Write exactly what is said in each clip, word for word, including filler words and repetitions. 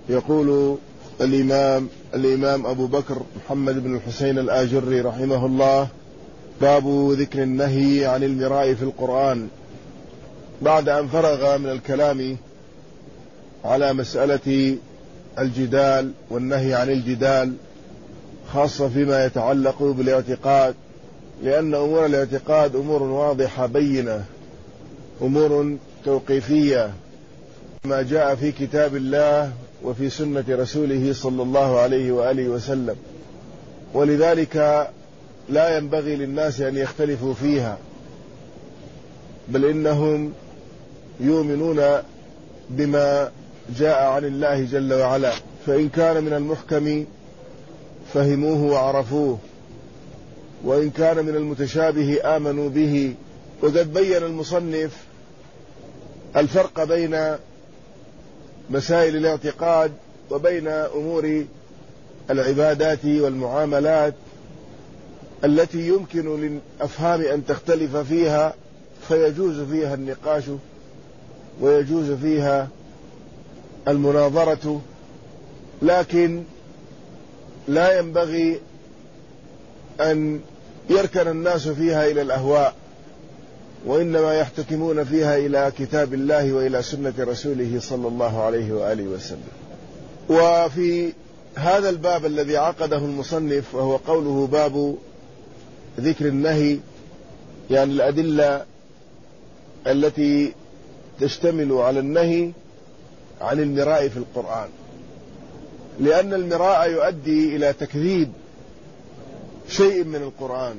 يقول الإمام الإمام أبو بكر محمد بن الحسين الآجري رحمه الله: باب ذكر النهي عن المراء في القرآن. بعد أن فرغ من الكلام على مسألة الجدال والنهي عن الجدال، خاصة فيما يتعلق بالاعتقاد، لأن أمور الاعتقاد أمور واضحة بينة، أمور توقيفية، ما جاء في كتاب الله وفي سنة رسوله صلى الله عليه وآله وسلم، ولذلك لا ينبغي للناس أن يختلفوا فيها، بل إنهم يؤمنون بما جاء عن الله جل وعلا، فإن كان من المحكم فهموه وعرفوه، وإن كان من المتشابه آمنوا به. وقد بين المصنف الفرق بين مسائل الاعتقاد وبين أمور العبادات والمعاملات التي يمكن للأفهام أن تختلف فيها، فيجوز فيها النقاش ويجوز فيها المناظرة، لكن لا ينبغي أن يركن الناس فيها إلى الأهواء، وإنما يحتكمون فيها إلى كتاب الله وإلى سنة رسوله صلى الله عليه وآله وسلم. وفي هذا الباب الذي عقده المصنف، وهو قوله باب ذكر النهي، يعني الأدلة التي تشتمل على النهي عن المراء في القرآن، لأن المراء يؤدي إلى تكذيب شيء من القرآن،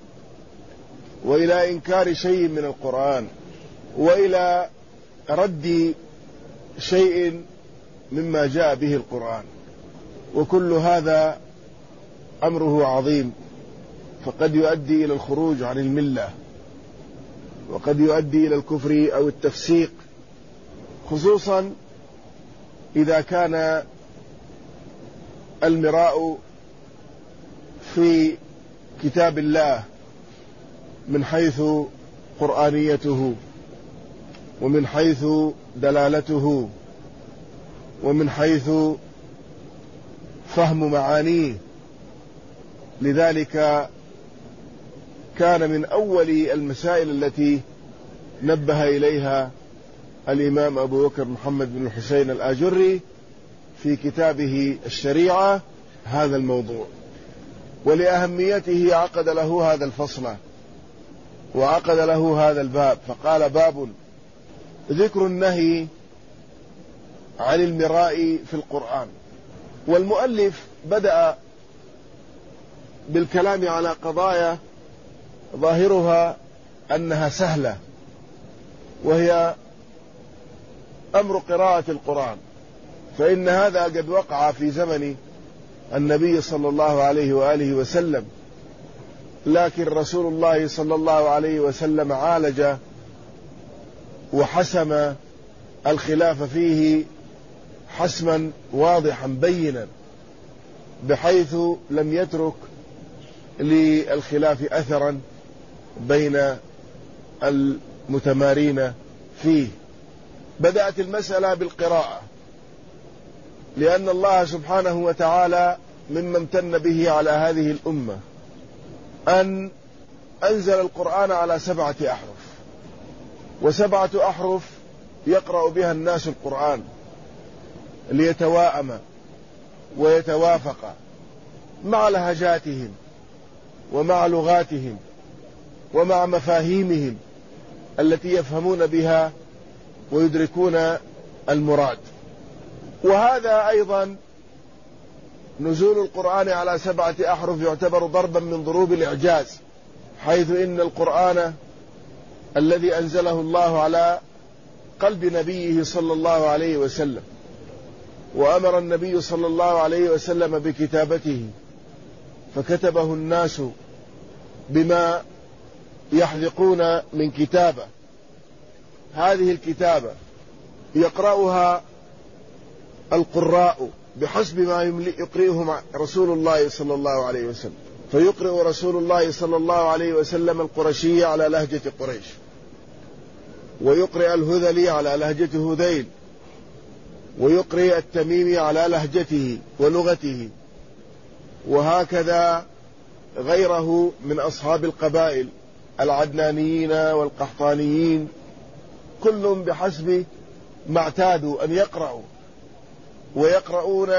وإلى إنكار شيء من القرآن، وإلى رد شيء مما جاء به القرآن، وكل هذا أمره عظيم، فقد يؤدي إلى الخروج عن الملة، وقد يؤدي إلى الكفر أو التفسيق، خصوصا إذا كان المراء في كتاب الله من حيث قرآنيته، ومن حيث دلالته، ومن حيث فهم معانيه. لذلك كان من أول المسائل التي نبه إليها الإمام أبو بكر محمد بن الحسين الآجري في كتابه الشريعة هذا الموضوع، ولأهميته عقد له هذا الفصل وعقد له هذا الباب، فقال: باب ذكر النهي عن المراء في القرآن. والمؤلف بدأ بالكلام على قضايا ظاهرها أنها سهلة، وهي أمر قراءة القرآن، فإن هذا قد وقع في زمن النبي صلى الله عليه وآله وسلم، لكن رسول الله صلى الله عليه وسلم عالج وحسم الخلاف فيه حسما واضحا بينا، بحيث لم يترك للخلاف أثرا بين المتمارين فيه. بدأت المسألة بالقراءة، لأن الله سبحانه وتعالى مما امتن به على هذه الأمة أن أنزل القرآن على سبعة أحرف، وسبعة أحرف يقرأ بها الناس القرآن ليتواءم ويتوافق مع لهجاتهم ومع لغاتهم ومع مفاهيمهم التي يفهمون بها ويدركون المراد. وهذا أيضا نزول القرآن على سبعة أحرف يعتبر ضربا من ضروب الإعجاز، حيث إن القرآن الذي أنزله الله على قلب نبيه صلى الله عليه وسلم، وأمر النبي صلى الله عليه وسلم بكتابته، فكتبه الناس بما يحذقون من كتابة. هذه الكتابة يقرأها القراء بحسب ما يقرئهم رسول الله صلى الله عليه وسلم، فيقرئ رسول الله صلى الله عليه وسلم القرشي على لهجة قريش، ويقرئ الهذلي على لهجة هذيل، ويقرئ التميمي على لهجته ولغته، وهكذا غيره من أصحاب القبائل العدنانيين والقحطانيين، كل بحسب ما اعتادوا أن يقرأوا، ويقرؤون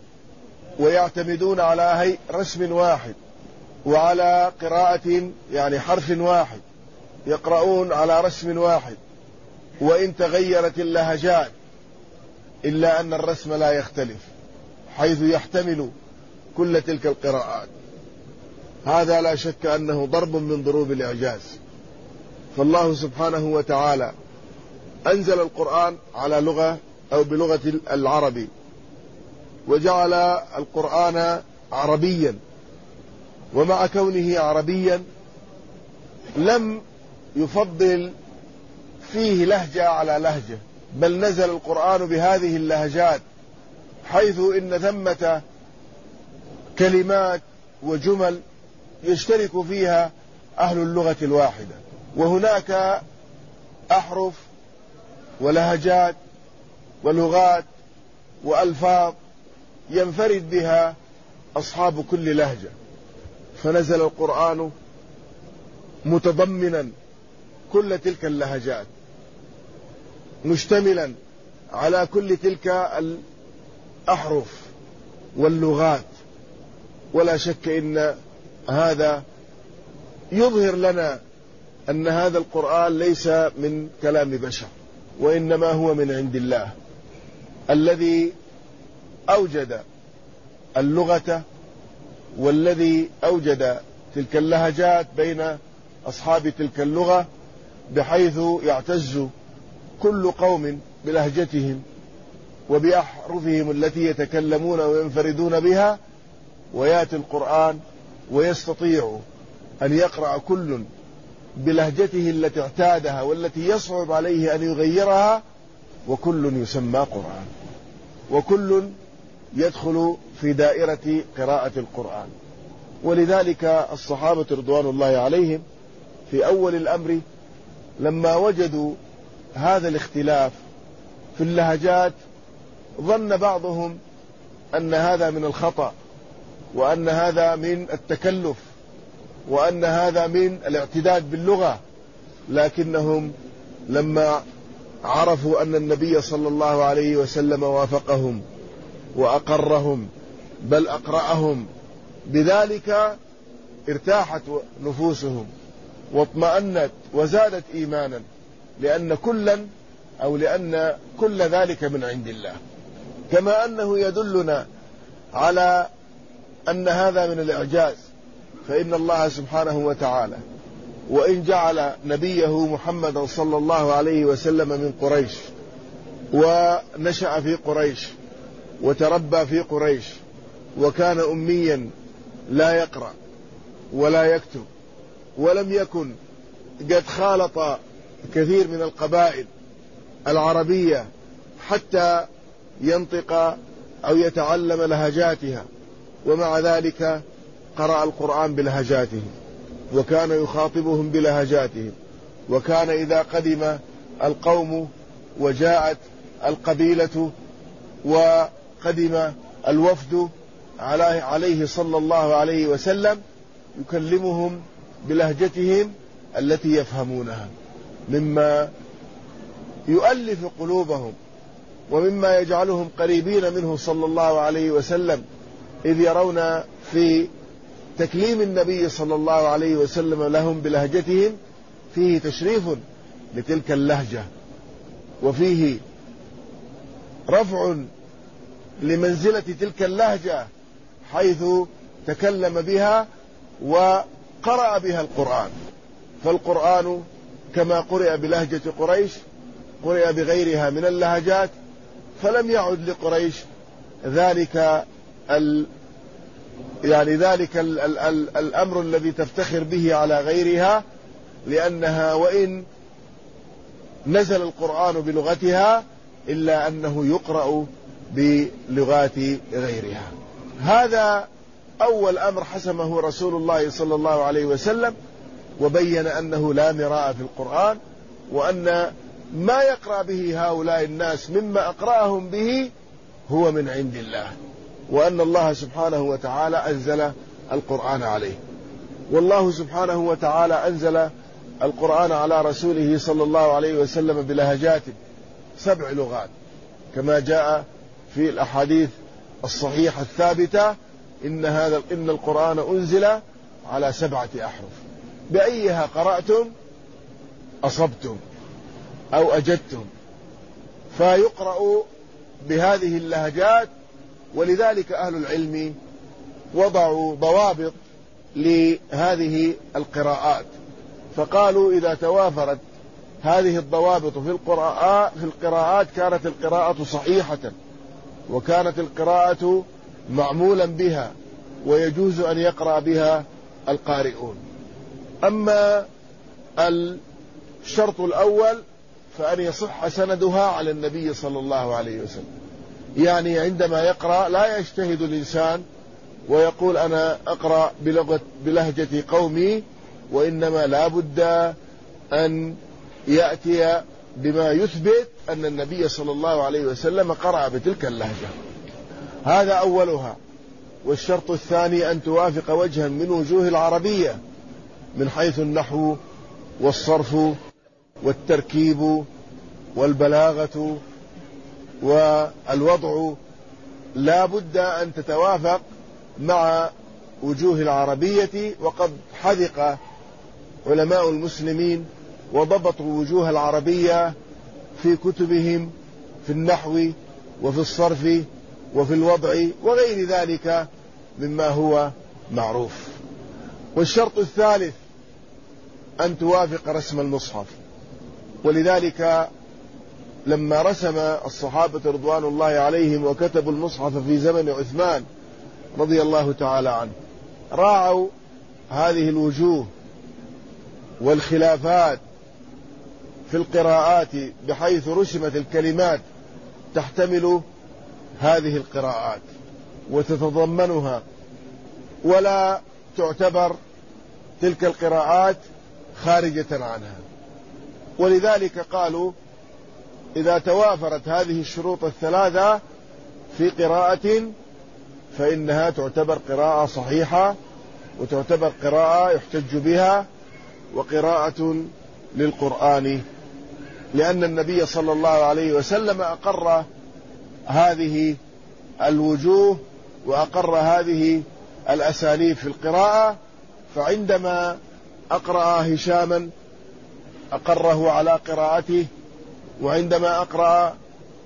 ويعتمدون على هيئ رسم واحد وعلى قراءة يعني حرف واحد، يقرؤون على رسم واحد، وإن تغيرت اللهجات إلا أن الرسم لا يختلف، حيث يحتمل كل تلك القراءات. هذا لا شك أنه ضرب من ضروب الإعجاز. فالله سبحانه وتعالى أنزل القرآن على لغة أو بلغة العربي، وجعل القرآن عربيا، ومع كونه عربيا لم يفضل فيه لهجة على لهجة، بل نزل القرآن بهذه اللهجات، حيث إن ثمة كلمات وجمل يشترك فيها أهل اللغة الواحدة، وهناك أحرف ولهجات ولغات وألفاظ ينفرد بها أصحاب كل لهجة، فنزل القرآن متضمنا كل تلك اللهجات، مشتملا على كل تلك الأحرف واللغات. ولا شك إن هذا يظهر لنا أن هذا القرآن ليس من كلام بشر، وإنما هو من عند الله الذي أوجد اللغة، والذي أوجد تلك اللهجات بين أصحاب تلك اللغة، بحيث يعتز كل قوم بلهجتهم وبأحرفهم التي يتكلمون وينفردون بها، ويأتي القرآن ويستطيع أن يقرأ كل بلهجته التي اعتادها والتي يصعب عليه أن يغيرها، وكل يسمى قرآن، وكل يدخل في دائرة قراءة القرآن. ولذلك الصحابة رضوان الله عليهم في أول الأمر لما وجدوا هذا الاختلاف في اللهجات ظن بعضهم أن هذا من الخطأ، وأن هذا من التكلف، وأن هذا من الاعتداد باللغة، لكنهم لما عرفوا أن النبي صلى الله عليه وسلم وافقهم وأقرهم بل أقرأهم بذلك ارتاحت نفوسهم واطمأنت وزادت إيمانا، لأن كلا أو لأن كل ذلك من عند الله. كما أنه يدلنا على أن هذا من الإعجاز، فإن الله سبحانه وتعالى وإن جعل نبيه محمدا صلى الله عليه وسلم من قريش، ونشأ في قريش وتربى في قريش، وكان أميا لا يقرأ ولا يكتب، ولم يكن قد خالط كثير من القبائل العربية حتى ينطق أو يتعلم لهجاتها، ومع ذلك قرأ القرآن بلهجاتهم، وكان يخاطبهم بلهجاتهم. وكان إذا قدم القوم وجاءت القبيلة وقدم الوفد عليه صلى الله عليه وسلم يكلمهم بلهجتهم التي يفهمونها، مما يؤلف قلوبهم ومما يجعلهم قريبين منه صلى الله عليه وسلم، إذ يرون في تكليم النبي صلى الله عليه وسلم لهم بلهجتهم فيه تشريف لتلك اللهجة، وفيه رفع لمنزلة تلك اللهجة، حيث تكلم بها وقرأ بها القرآن. فالقرآن كما قرئ بلهجة قريش قرئ بغيرها من اللهجات، فلم يعد لقريش ذلك ال يعني ذلك ال ال ال الأمر الذي تفتخر به على غيرها، لأنها وإن نزل القرآن بلغتها إلا أنه يقرأ بلغات غيرها. هذا أول أمر حسمه رسول الله صلى الله عليه وسلم، وبين أنه لا مراء في القرآن، وأن ما يقرأ به هؤلاء الناس مما أقرأهم به هو من عند الله، وأن الله سبحانه وتعالى أنزل القرآن عليه. والله سبحانه وتعالى أنزل القرآن على رسوله صلى الله عليه وسلم بلهجات سبع لغات، كما جاء في الأحاديث الصحيحة الثابتة: إن هذا إن القرآن أنزل على سبعة أحرف بأيها قرأتم أصبتم أو أجدتم. فيقرأ بهذه اللهجات، ولذلك أهل العلم وضعوا ضوابط لهذه القراءات، فقالوا إذا توافرت هذه الضوابط في القراءات في القراءات كانت القراءة صحيحة، وكانت القراءة معمولا بها، ويجوز أن يقرأ بها القارئون. أما الشرط الأول فأن يصح سندها على النبي صلى الله عليه وسلم، يعني عندما يقرأ لا يجتهد الإنسان ويقول أنا أقرأ بلغة بلهجة قومي، وإنما لا بد أن يأتي بما يثبت أن النبي صلى الله عليه وسلم قرأ بتلك اللهجة. هذا أولها. والشرط الثاني أن توافق وجها من وجوه العربية من حيث النحو والصرف والتركيب والبلاغة والوضع، لا بد أن تتوافق مع وجوه العربية. وقد حذق علماء المسلمين وضبطوا وجوه العربية في كتبهم في النحو وفي الصرف وفي الوضع وغير ذلك مما هو معروف. والشرط الثالث أن توافق رسم المصحف، ولذلك لما رسم الصحابة رضوان الله عليهم وكتبوا المصحف في زمن عثمان رضي الله تعالى عنه، راعوا هذه الوجوه والخلافات في القراءات بحيث رسمت الكلمات تحتمل هذه القراءات وتتضمنها، ولا تعتبر تلك القراءات خارجة عنها. ولذلك قالوا إذا توافرت هذه الشروط الثلاثة في قراءة فإنها تعتبر قراءة صحيحة، وتعتبر قراءة يحتج بها، وقراءة للقرآن، لأن النبي صلى الله عليه وسلم أقر هذه الوجوه وأقر هذه الأساليب في القراءة. فعندما أقرأ هشاما أقره على قراءته، وعندما أقرأ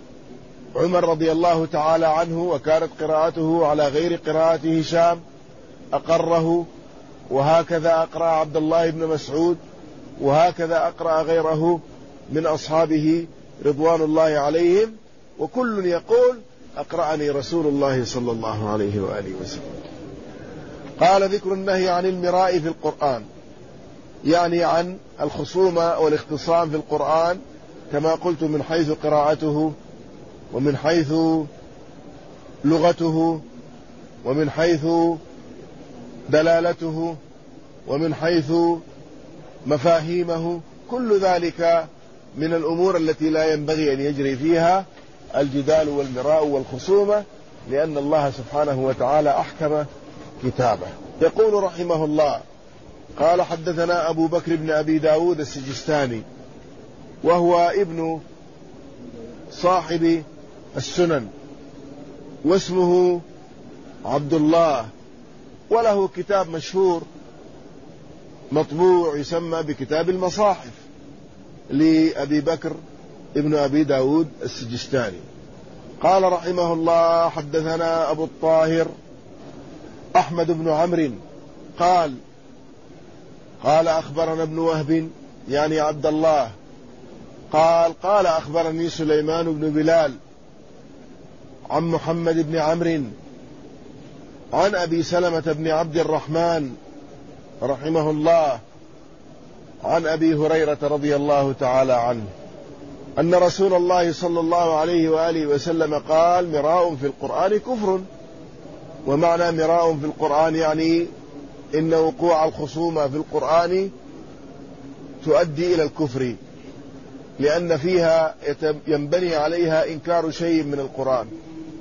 عمر رضي الله تعالى عنه وكانت قراءته على غير قراءة هشام أقره، وهكذا أقرأ عبد الله بن مسعود، وهكذا أقرأ غيره من أصحابه رضوان الله عليهم، وكل يقول أقرأني رسول الله صلى الله عليه وآله وسلم. قال: ذكر النهي عن المراء في القرآن، يعني عن الخصومة والاختصام في القرآن، كما قلت من حيث قراءته ومن حيث لغته ومن حيث دلالته ومن حيث مفاهيمه، كل ذلك من الأمور التي لا ينبغي أن يجري فيها الجدال والمراء والخصومة، لأن الله سبحانه وتعالى أحكم كتابه. يقول رحمه الله: قال: حدثنا أبو بكر بن أبي داود السجستاني، وهو ابن صاحب السنن، واسمه عبد الله، وله كتاب مشهور مطبوع يسمى بكتاب المصاحف لأبي بكر ابن أبي داود السجستاني. قال رحمه الله: حدثنا أبو الطاهر أحمد بن عمرو قال: قال أخبرنا ابن وهب، يعني عبد الله، قال: قال أخبرني سليمان بن بلال عن محمد بن عمرو عن أبي سلمة بن عبد الرحمن رحمه الله عن أبي هريرة رضي الله تعالى عنه أن رسول الله صلى الله عليه وآله وسلم قال: مراء في القرآن كفر. ومعنى مراء في القرآن يعني إن وقوع الخصومة في القرآن تؤدي إلى الكفر، لأن فيها ينبني عليها إنكار شيء من القرآن،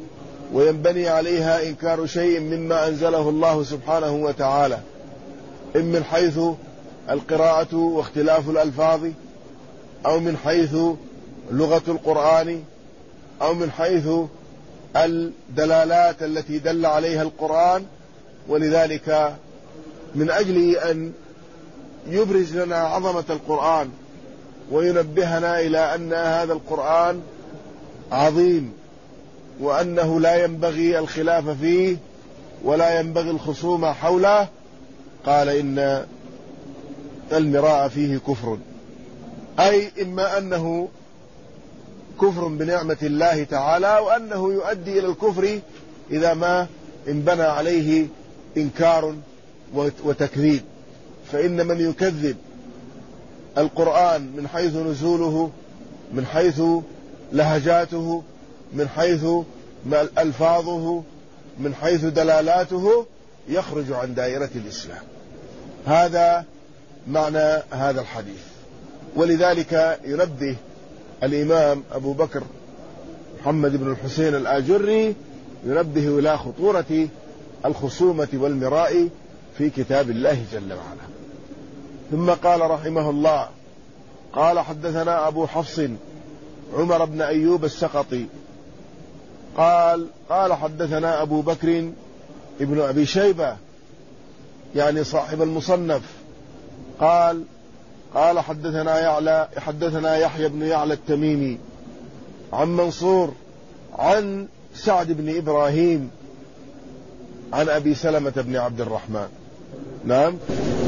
وينبني عليها إنكار شيء مما أنزله الله سبحانه وتعالى، إن من حيث القراءة واختلاف الألفاظ، أو من حيث لغة القرآن، أو من حيث الدلالات التي دل عليها القرآن. ولذلك من أجل أن يبرز لنا عظمة القرآن وينبهنا إلى أن هذا القرآن عظيم، وأنه لا ينبغي الخلاف فيه ولا ينبغي الخصوم حوله، قال إن المراء فيه كفر، أي إما أنه كفر بنعمة الله تعالى، وأنه يؤدي إلى الكفر إذا ما انبنى عليه إنكار وتكذيب. فإن من يكذب القرآن من حيث نزوله، من حيث لهجاته، من حيث ألفاظه، من حيث دلالاته، يخرج عن دائرة الإسلام. هذا معنى هذا الحديث. ولذلك ينبه الإمام أبو بكر محمد بن الحسين الآجري ينبه إلى خطورة الخصومة والمراء في كتاب الله جل وعلا. ثم قال رحمه الله: قال حدثنا أبو حفص عمر بن أيوب السقطي قال قال حدثنا أبو بكر ابن أبي شيبة يعني صاحب المصنف قال قال حدثنا يعلى حدثنا يحيى بن يعلى التميمي عن منصور عن سعد بن إبراهيم عن أبي سلمة بن عبد الرحمن. نعم.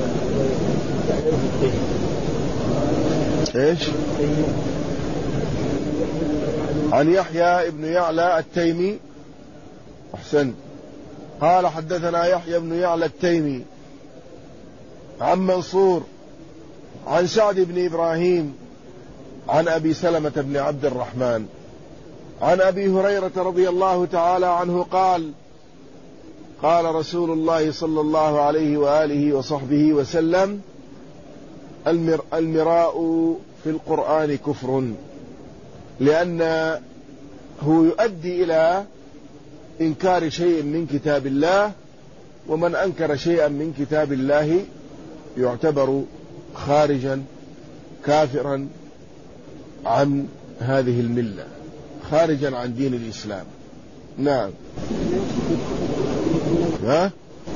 إيش؟ عن يحيى بن يعلى التيمي. أحسن. قال حدثنا يحيى بن يعلى التيمي عن منصور عن سعد بن إبراهيم عن أبي سلمة بن عبد الرحمن عن أبي هريرة رضي الله تعالى عنه قال قال رسول الله صلى الله عليه وآله وصحبه وسلم: المر المراء في القرآن كفر، لأنه يؤدي إلى إنكار شيء من كتاب الله، ومن أنكر شيئا من كتاب الله يعتبر خارجا كافرا عن هذه الملة، خارجا عن دين الإسلام. نعم. ها؟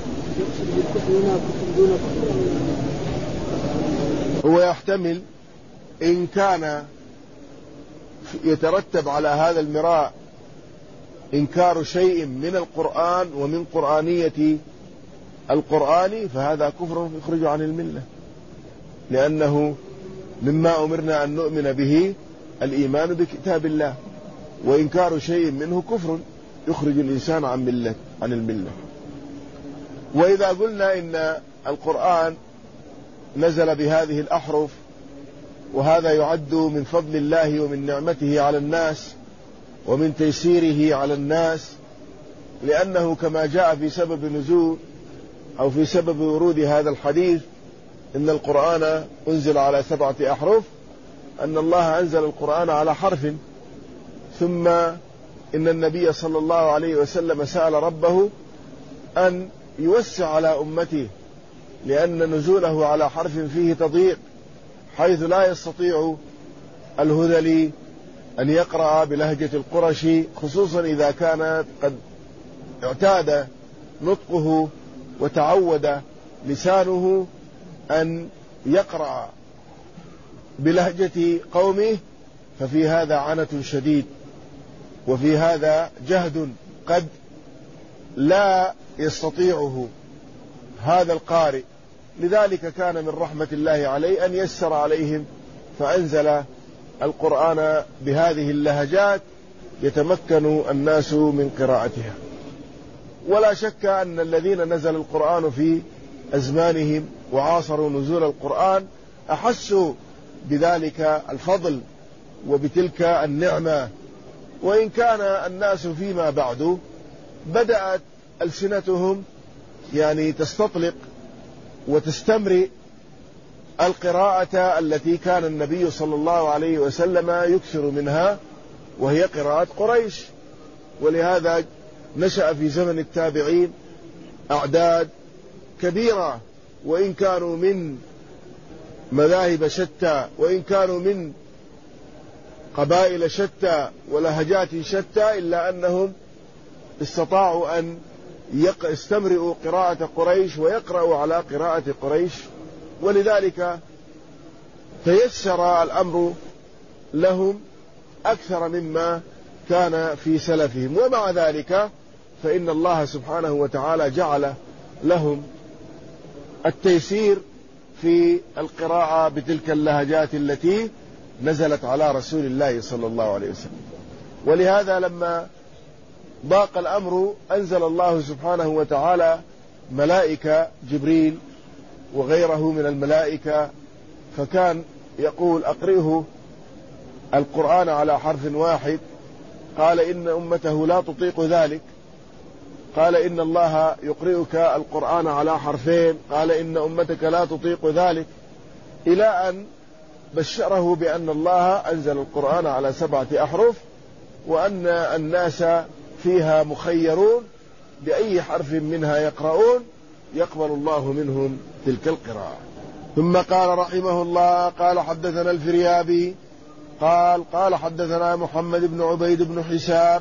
هو يحتمل إن كان يترتب على هذا المراء إنكار شيء من القرآن ومن قرآنية القرآن، فهذا كفر يخرج عن الملة، لأنه مما أمرنا أن نؤمن به الإيمان بكتاب الله، وإنكار شيء منه كفر يخرج الإنسان عن ملة عن الملة. وإذا قلنا إن القرآن نزل بهذه الأحرف، وهذا يعد من فضل الله ومن نعمته على الناس ومن تيسيره على الناس، لأنه كما جاء في سبب نزول أو في سبب ورود هذا الحديث إن القرآن أنزل على سبعة أحرف، أن الله أنزل القرآن على حرف، ثم إن النبي صلى الله عليه وسلم سأل ربه أن يوسع على أمته، لأن نزوله على حرف فيه تضييق، حيث لا يستطيع الهذلي أن يقرأ بلهجة القرشي، خصوصا إذا كان قد اعتاد نطقه وتعود لسانه أن يقرأ بلهجة قومه، ففي هذا عنة شديد، وفي هذا جهد قد لا يستطيعه هذا القارئ. لذلك كان من رحمة الله عليه أن يسر عليهم فأنزل القرآن بهذه اللهجات يتمكن الناس من قراءتها. ولا شك أن الذين نزل القرآن في أزمانهم وعاصروا نزول القرآن أحسوا بذلك الفضل وبتلك النعمة، وإن كان الناس فيما بعد بدأت ألسنتهم يعني تستطلق وتستمرئ القراءة التي كان النبي صلى الله عليه وسلم يكثر منها، وهي قراءة قريش. ولهذا نشأ في زمن التابعين أعداد كبيرة، وإن كانوا من مذاهب شتى، وإن كانوا من قبائل شتى ولهجات شتى، إلا أنهم استطاعوا أن يستمرئوا قراءة قريش ويقرأوا على قراءة قريش، ولذلك تيسر الأمر لهم أكثر مما كان في سلفهم. ومع ذلك فإن الله سبحانه وتعالى جعل لهم التيسير في القراءة بتلك اللهجات التي نزلت على رسول الله صلى الله عليه وسلم. ولهذا لما ضاق الأمر أنزل الله سبحانه وتعالى ملائكة جبريل وغيره من الملائكة، فكان يقول أقرئه القرآن على حرف واحد، قال إن أمته لا تطيق ذلك، قال إن الله يقرئك القرآن على حرفين، قال إن أمتك لا تطيق ذلك، إلى أن بشره بأن الله أنزل القرآن على سبعة أحرف، وأن الناس فيها مخيرون بأي حرف منها يقرؤون يقبل الله منهم تلك القراءة. ثم قال رحمه الله قال حدثنا الفريابي قال قال حدثنا محمد بن عبيد بن حساب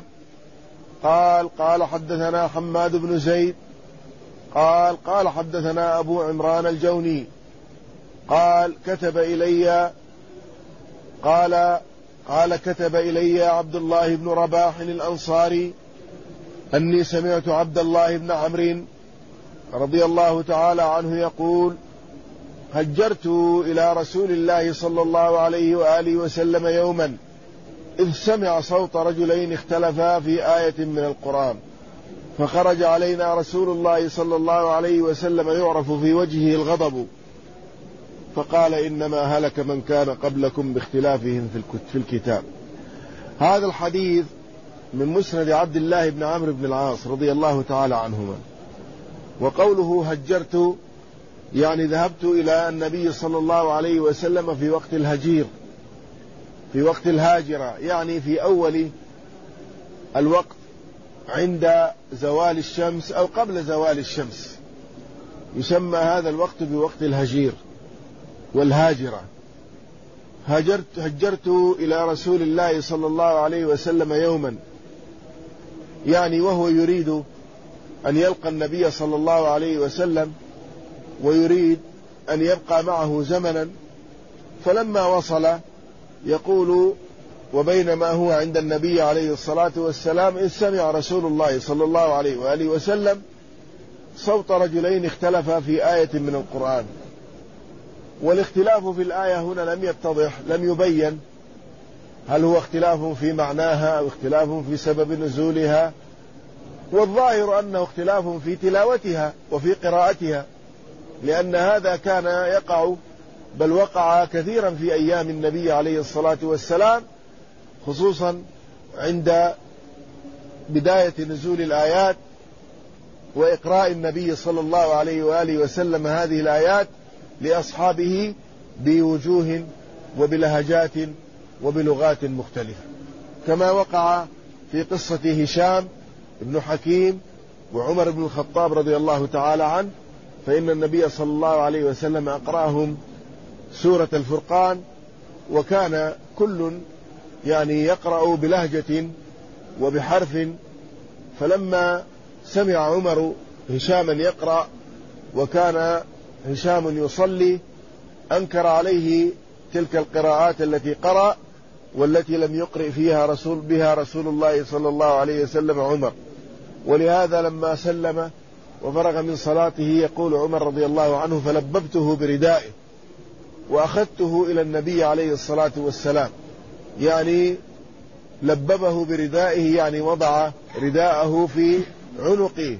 قال قال حدثنا حماد بن زيد قال قال حدثنا أبو عمران الجوني قال كتب إلي قال قال كتب إلي عبد الله بن رباح الأنصاري أني سمعت عبد الله بن عمرو رضي الله تعالى عنه يقول هجرت إلى رسول الله صلى الله عليه وآله وسلم يوما إذ سمع صوت رجلين اختلفا في آية من القرآن، فخرج علينا رسول الله صلى الله عليه وسلم يعرف في وجهه الغضب، فقال إنما هلك من كان قبلكم باختلافهم في الكتاب. هذا الحديث من مسند عبد الله بن عمرو بن العاص رضي الله تعالى عنهما. وقوله هجرت يعني ذهبت إلى النبي صلى الله عليه وسلم في وقت الهجير، في وقت الهاجرة، يعني في أول الوقت عند زوال الشمس أو قبل زوال الشمس، يسمى هذا الوقت بوقت الهجير والهاجرة. هجرت, هجرت إلى رسول الله صلى الله عليه وسلم يوما، يعني وهو يريد أن يلقى النبي صلى الله عليه وسلم ويريد أن يبقى معه زمنا، فلما وصل يقول وبينما هو عند النبي عليه الصلاة والسلام إذ سمع رسول الله صلى الله عليه وآله وسلم صوت رجلين اختلفا في آية من القرآن. والاختلاف في الآية هنا لم يتضح، لم يبين هل هو اختلاف في معناها أو اختلاف في سبب نزولها، والظاهر أنه اختلاف في تلاوتها وفي قراءتها، لأن هذا كان يقع بل وقع كثيرا في أيام النبي عليه الصلاة والسلام، خصوصا عند بداية نزول الآيات وإقراء النبي صلى الله عليه وآله وسلم هذه الآيات لأصحابه بوجوه وبلهجات وبلغات مختلفة، كما وقع في قصة هشام بن حكيم وعمر بن الخطاب رضي الله تعالى عنه، فإن النبي صلى الله عليه وسلم أقرأهم سورة الفرقان، وكان كل يعني يقرأ بلهجة وبحرف، فلما سمع عمر هشاما يقرأ وكان هشام يصلي أنكر عليه تلك القراءات التي قرأ والتي لم يقرئ فيها رسول بها رسول الله صلى الله عليه وسلم عمر. ولهذا لما سلم وفرغ من صلاته يقول عمر رضي الله عنه فلببته بردائه وأخذته إلى النبي عليه الصلاة والسلام، يعني لببه بردائه يعني وضع رداءه في عنقه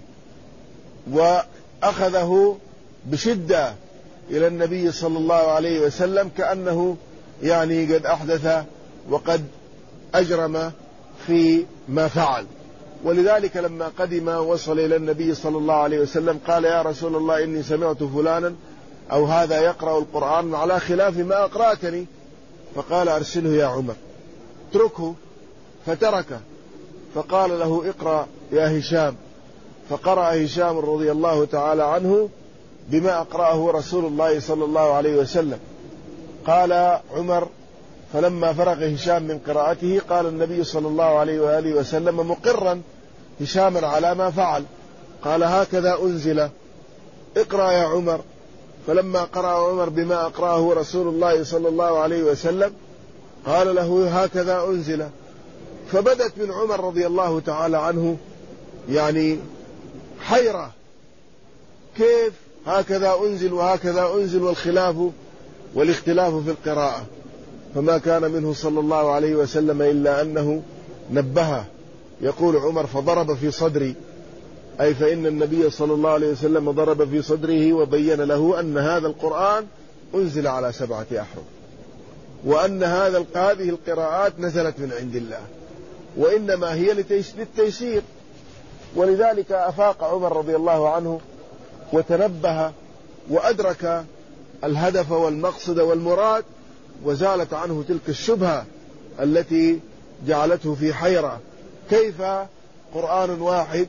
وأخذه بشدة إلى النبي صلى الله عليه وسلم، كأنه يعني قد أحدث وقد أجرم في ما فعل. ولذلك لما قدم وصل إلى النبي صلى الله عليه وسلم قال يا رسول الله إني سمعت فلانا أو هذا يقرأ القرآن على خلاف ما أقرأتني، فقال أرسله يا عمر، اتركه، فتركه، فقال له اقرأ يا هشام، فقرأ هشام رضي الله تعالى عنه بما أقرأه رسول الله صلى الله عليه وسلم. قال عمر: فلما فرغ هشام من قراءته قال النبي صلى الله عليه وآله وسلم مقرا هشاما على ما فعل، قال: هكذا أنزل، اقرأ يا عمر. فلما قرأ عمر بما أقرأه رسول الله صلى الله عليه وسلم قال له: هكذا أنزل. فبدت من عمر رضي الله تعالى عنه يعني حيرة، كيف هكذا أنزل وهكذا أنزل والخلاف والاختلاف في القراءة؟ فما كان منه صلى الله عليه وسلم إلا أنه نبه. يقول عمر: فضرب في صدري، أي فإن النبي صلى الله عليه وسلم ضرب في صدره وبين له أن هذا القرآن أنزل على سبعة أحرف، وأن هذا هذه القراءات نزلت من عند الله، وإنما هي للتيسير. ولذلك أفاق عمر رضي الله عنه وتنبه وأدرك الهدف والمقصد والمراد، وزالت عنه تلك الشبهة التي جعلته في حيرة: كيف قرآن واحد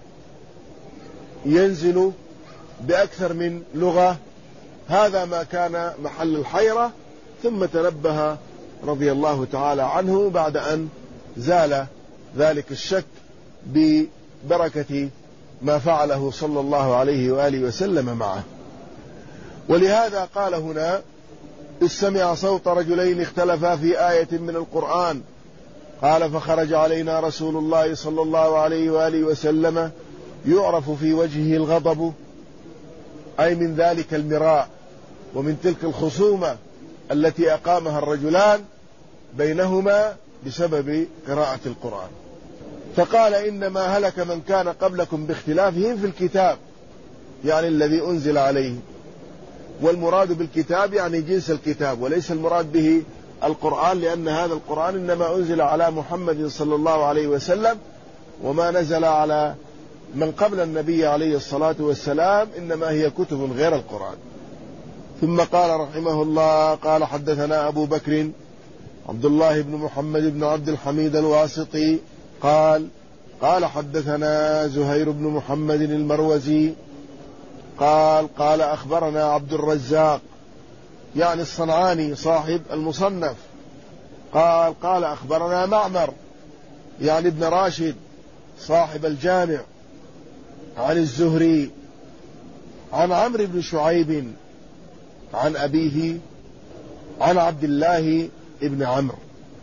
ينزل بأكثر من لغة؟ هذا ما كان محل الحيرة. ثم تنبه رضي الله تعالى عنه بعد أن زال ذلك الشك ببركة ما فعله صلى الله عليه وآله وسلم معه. ولهذا قال هنا: إذ سمع صوت رجلين اختلفا في آية من القرآن، قال: فخرج علينا رسول الله صلى الله عليه وآله وسلم يعرف في وجهه الغضب، أي من ذلك المراء ومن تلك الخصومة التي أقامها الرجلان بينهما بسبب قراءة القرآن. فقال: إنما هلك من كان قبلكم باختلافهم في الكتاب، يعني الذي أنزل عليه. والمراد بالكتاب يعني جنس الكتاب، وليس المراد به القرآن، لأن هذا القرآن إنما أنزل على محمد صلى الله عليه وسلم، وما نزل على من قبل النبي عليه الصلاة والسلام إنما هي كتب غير القرآن. ثم قال رحمه الله: قال: حدثنا أبو بكر عبد الله بن محمد بن عبد الحميد الواسطي قال: قال حدثنا زهير بن محمد المروزي قال: قال أخبرنا عبد الرزاق، يعني الصنعاني صاحب المصنف، قال: قال أخبرنا معمر، يعني ابن راشد صاحب الجامع، عن الزهري عن عمرو بن شعيب عن أبيه عن عبد الله بن عمرو.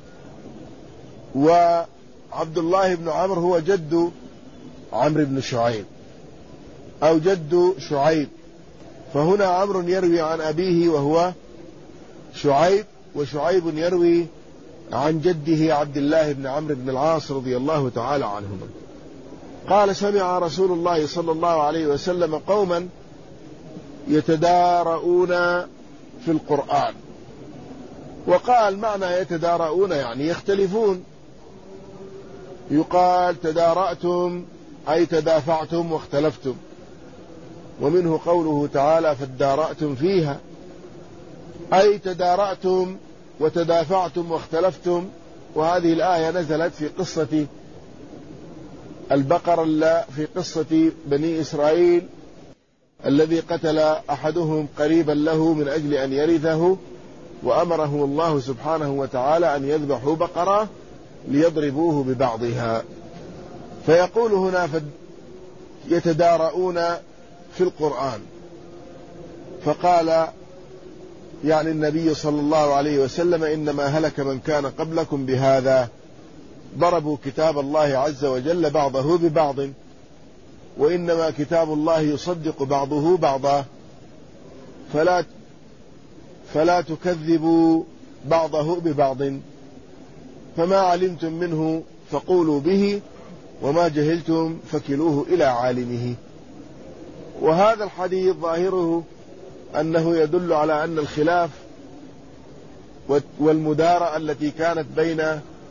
وعبد الله بن عمرو هو جد عمرو بن شعيب أو جد شعيب، فهنا عمرو يروي عن أبيه وهو شعيب، وشعيب يروي عن جده عبد الله بن عمرو بن العاص رضي الله تعالى عنهما. قال: سمع رسول الله صلى الله عليه وسلم قوما يتدارؤون في القرآن. وقال معنى يتدارؤون يعني يختلفون، يقال تدارأتم أي تدافعتم واختلفتم، ومنه قوله تعالى: فادارأتم فيها، أي تدارأتم وتدافعتم واختلفتم. وهذه الآية نزلت في قصة البقرة، في قصة بني إسرائيل الذي قتل أحدهم قريبا له من أجل أن يرثه، وأمره الله سبحانه وتعالى أن يذبحوا بقرة ليضربوه ببعضها. فيقول هنا: يتدارؤون في القرآن. فقال يعني النبي صلى الله عليه وسلم: إنما هلك من كان قبلكم بهذا، ضربوا كتاب الله عز وجل بعضه ببعض، وإنما كتاب الله يصدق بعضه بعضا، فلا فلا تكذبوا بعضه ببعض، فما علمتم منه فقولوا به، وما جهلتم فكلوه إلى عالمه. وهذا الحديث ظاهره أنه يدل على أن الخلاف والمدارة التي كانت بين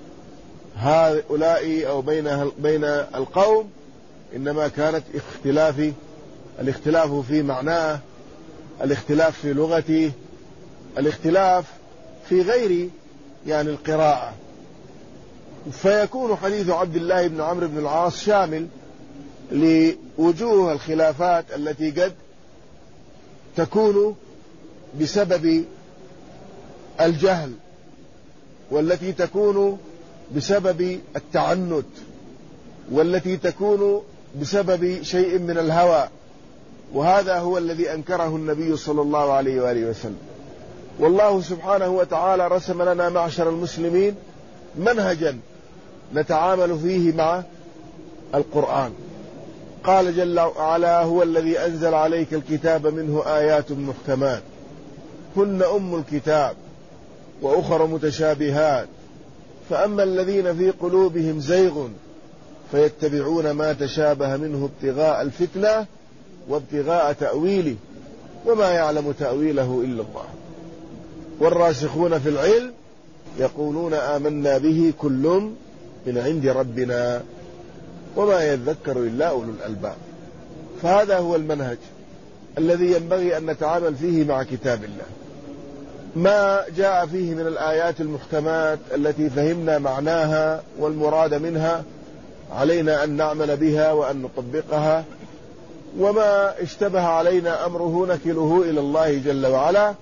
هؤلاء أو بين بين القوم إنما كانت اختلاف الاختلاف في معناه، الاختلاف في الاختلاف في غير يعني القراءة. فيكون حديث عبد الله بن عمرو بن العاص شامل لوجوه الخلافات التي قد تكون بسبب الجهل، والتي تكون بسبب التعنت، والتي تكون بسبب شيء من الهوى، وهذا هو الذي أنكره النبي صلى الله عليه وآله وسلم. والله سبحانه وتعالى رسم لنا معشر المسلمين منهجا نتعامل فيه مع القرآن. قال جل وعلا: هو الذي أنزل عليك الكتاب منه آيات محكمات هن أم الكتاب وأخر متشابهات فأما الذين في قلوبهم زيغ فيتبعون ما تشابه منه ابتغاء الفتنة وابتغاء تأويله وما يعلم تأويله إلا الله والراسخون في العلم يقولون آمنا به كل من عند ربنا وما يذكر إلا أولو الألباب. فهذا هو المنهج الذي ينبغي أن نتعامل فيه مع كتاب الله. ما جاء فيه من الآيات المحكمات التي فهمنا معناها والمراد منها علينا أن نعمل بها وأن نطبقها، وما اشتبه علينا أمره نكله إلى الله جل وعلا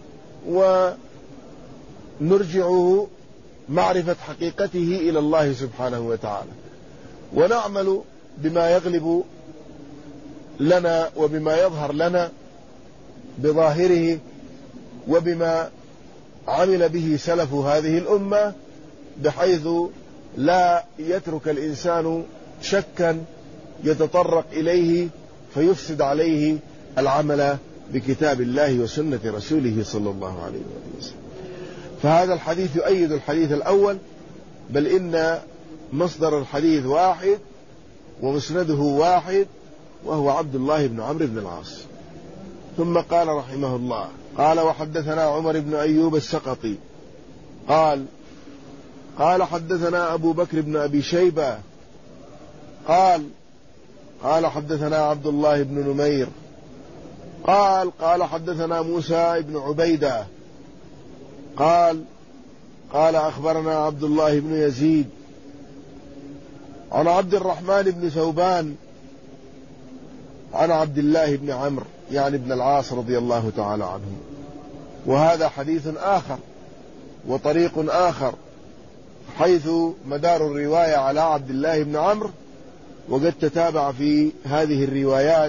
ونرجعه معرفة حقيقته إلى الله سبحانه وتعالى، ونعمل بما يغلب لنا وبما يظهر لنا بظاهره وبما عمل به سلف هذه الأمة، بحيث لا يترك الإنسان شكا يتطرق إليه فيفسد عليه العمل بكتاب الله وسنة رسوله صلى الله عليه وسلم. فهذا الحديث يؤيد الحديث الأول، بل إن مصدر الحديث واحد ومسنده واحد، وهو عبد الله بن عمرو بن العاص. ثم قال رحمه الله: قال وحدثنا عمر بن أيوب السقطي قال قال حدثنا أبو بكر بن أبي شيبة قال قال حدثنا عبد الله بن نمير قال قال حدثنا موسى بن عبيدة قال قال أخبرنا عبد الله بن يزيد عن عبد الرحمن بن ثوبان عن عبد الله بن عمرو يعني ابن العاص رضي الله تعالى عنه. وهذا حديث آخر وطريق آخر، حيث مدار الرواية على عبد الله بن عمرو، وقد تتابع في هذه الروايات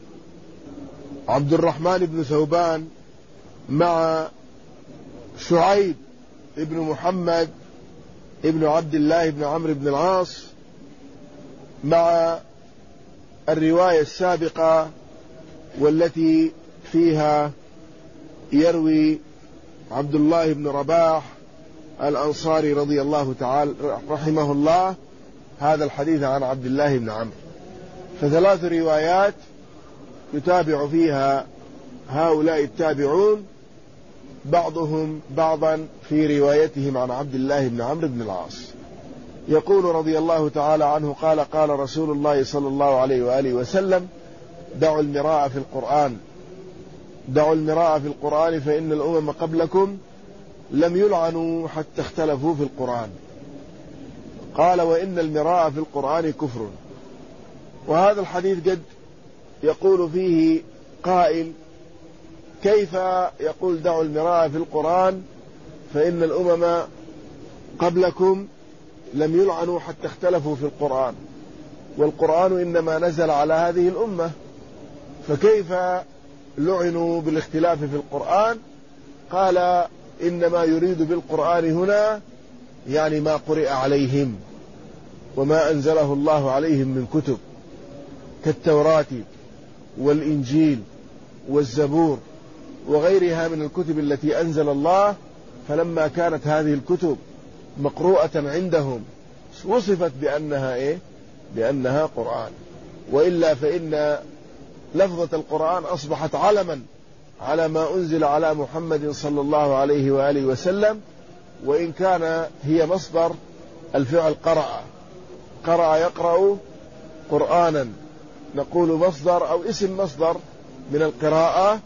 عبد الرحمن بن ثوبان مع شعيب ابن محمد ابن عبد الله بن عمرو بن العاص، مع الرواية السابقة والتي فيها يروي عبد الله بن رباح الأنصاري رضي الله تعالى رحمه الله هذا الحديث عن عبد الله بن عمرو. فثلاث روايات يتابع فيها هؤلاء التابعون بعضهم بعضا في روايتهم عن عبد الله بن عمرو بن العاص. يقول رضي الله تعالى عنه: قال قال رسول الله صلى الله عليه وآله وسلم: دعوا المراء في القرآن دعوا المراء في القرآن فإن الأمم قبلكم لم يلعنوا حتى اختلفوا في القرآن. قال: وإن المراء في القرآن كفر. وهذا الحديث قد يقول فيه قائل: كيف يقول دعوا المراء في القرآن فإن الأمم قبلكم لم يلعنوا حتى اختلفوا في القرآن، والقرآن إنما نزل على هذه الأمة، فكيف لعنوا بالاختلاف في القرآن؟ قال: إنما يريد بالقرآن هنا يعني ما قرئ عليهم وما أنزله الله عليهم من كتب كالتوراة والإنجيل والزبور وغيرها من الكتب التي أنزل الله. فلما كانت هذه الكتب مقروءة عندهم وصفت بأنها إيه؟ بأنها قرآن، وإلا فإن لفظة القرآن أصبحت علما على ما أنزل على محمد صلى الله عليه وآله وسلم، وإن كان هي مصدر الفعل قرأ قرأ يقرأ قرآنا، نقول مصدر أو اسم مصدر من القراءة.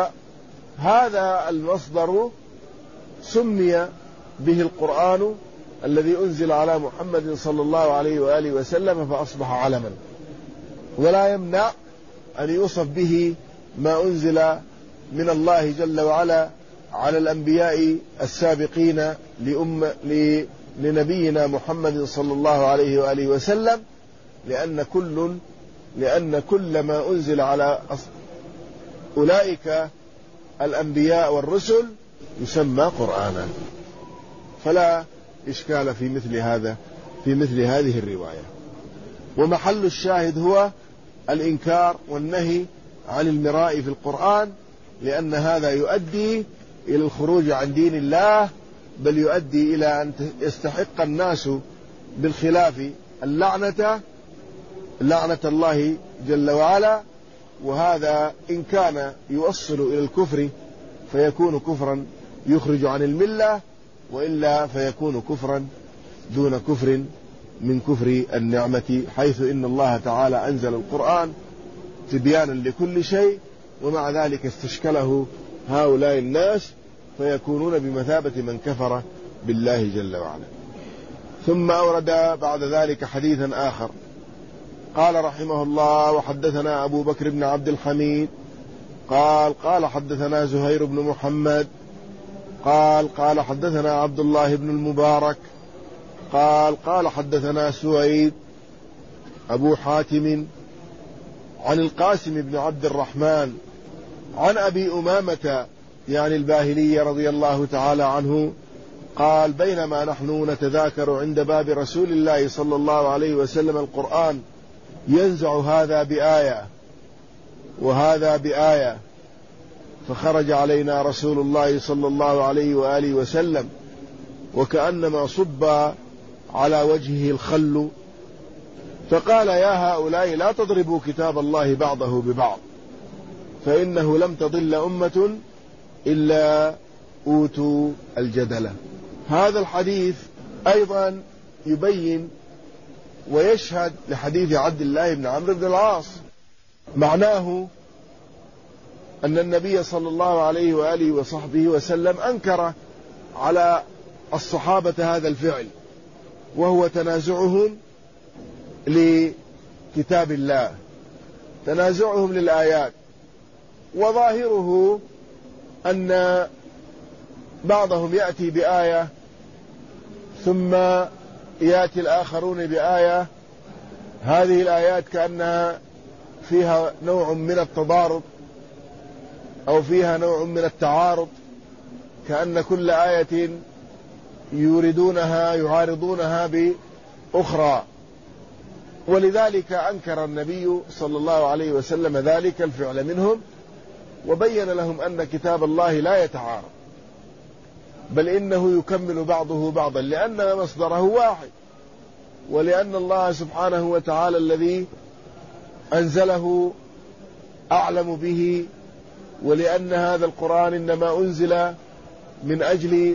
فهذا المصدر سمي به القرآن الذي أنزل على محمد صلى الله عليه وآله وسلم فأصبح علما، ولا يمنع أن يوصف به ما أنزل من الله جل وعلا على الأنبياء السابقين لأم لنبينا محمد صلى الله عليه وآله وسلم، لأن كل لأن كل ما أنزل على أولئك الأنبياء والرسل يسمى قرآنا، فلا إشكال في مثل هذا في مثل هذه الرواية. ومحل الشاهد هو الإنكار والنهي عن المراء في القرآن، لأن هذا يؤدي إلى الخروج عن دين الله، بل يؤدي إلى أن يستحق الناس بالخلاف اللعنة لعنة الله جل وعلا، وهذا إن كان يوصل إلى الكفر فيكون كفرا يخرج عن الملة، وإلا فيكون كفرا دون كفر من كفر النعمة، حيث إن الله تعالى أنزل القرآن تبيانا لكل شيء، ومع ذلك استشكله هؤلاء الناس فيكونون بمثابة من كفر بالله جل وعلا. ثم أورد بعد ذلك حديثا آخر، قال رحمه الله: وحدثنا أبو بكر بن عبد الحميد قال قال حدثنا زهير بن محمد قال قال حدثنا عبد الله بن المبارك قال قال حدثنا سويد أبو حاتم عن القاسم بن عبد الرحمن عن أبي أمامة يعني الباهلي رضي الله تعالى عنه قال: بينما نحن نتذاكر عند باب رسول الله صلى الله عليه وسلم القرآن ينزع هذا بآية وهذا بآية، فخرج علينا رسول الله صلى الله عليه وآله وسلم وكأنما صب على وجهه الخل، فقال: يا هؤلاء لا تضربوا كتاب الله بعضه ببعض، فإنه لم تضل أمة إلا أوتوا الجدلة. هذا الحديث أيضا يبين ويشهد لحديث عبد الله بن عمرو بن العاص، معناه أن النبي صلى الله عليه وآله وصحبه وسلم أنكر على الصحابة هذا الفعل، وهو تنازعهم لكتاب الله، تنازعهم للآيات، وظاهره أن بعضهم يأتي بآية ثم يأتي الآخرون بآية، هذه الآيات كأنها فيها نوع من التضارب أو فيها نوع من التعارض، كأن كل آية يوردونها يعارضونها بأخرى، ولذلك أنكر النبي صلى الله عليه وسلم ذلك الفعل منهم، وبين لهم أن كتاب الله لا يتعارض، بل إنه يكمل بعضه بعضا، لأن مصدره واحد، ولأن الله سبحانه وتعالى الذي أنزله أعلم به، ولأن هذا القرآن إنما أنزل من أجل